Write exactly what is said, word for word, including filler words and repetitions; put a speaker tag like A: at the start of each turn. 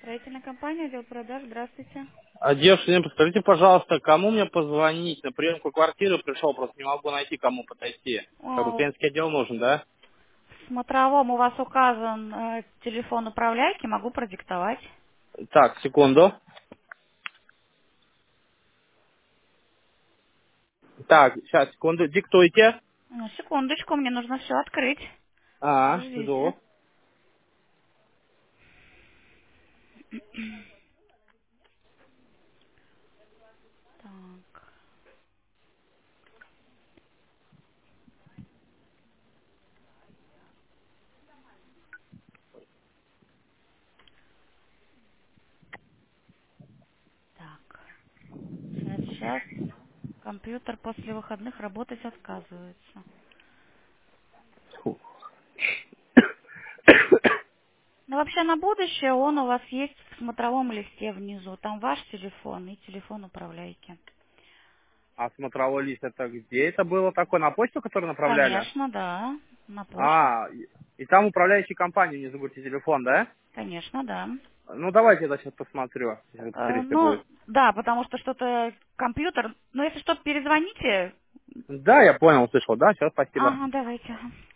A: Строительная компания, отдел продаж, здравствуйте.
B: А, девушка, подскажите, пожалуйста, кому мне позвонить? На приемку квартиры пришел, просто не могу найти, кому подойти. Как бы
A: О,
B: клиентский отдел нужен, да?
A: в смотровом у вас указан э, телефон управляйки, могу продиктовать.
B: Так, секунду. Так, сейчас, секунду, диктуйте.
A: Ну, секундочку, мне нужно все открыть.
B: А,
A: Подождите.
B: жду.
A: Так, так. Сейчас, сейчас. Компьютер после выходных работать отказывается. Ну, вообще на будущее он у вас есть в смотровом листе внизу. Там ваш телефон и телефон управляйки.
B: А смотровой лист это где это было такое? На почту, которую направляли?
A: Конечно, да. На почту.
B: А, и и там управляющей компании внизу говорите телефон, да?
A: Конечно, да.
B: Ну, давайте я сейчас посмотрю, если
A: Э,
B: быстрее
A: ну,
B: будет.
A: да, потому что что-то компьютер. Ну, если что-то перезвоните.
B: Да, я понял, услышал, да? Сейчас, спасибо.
A: Ага, давайте. Ага.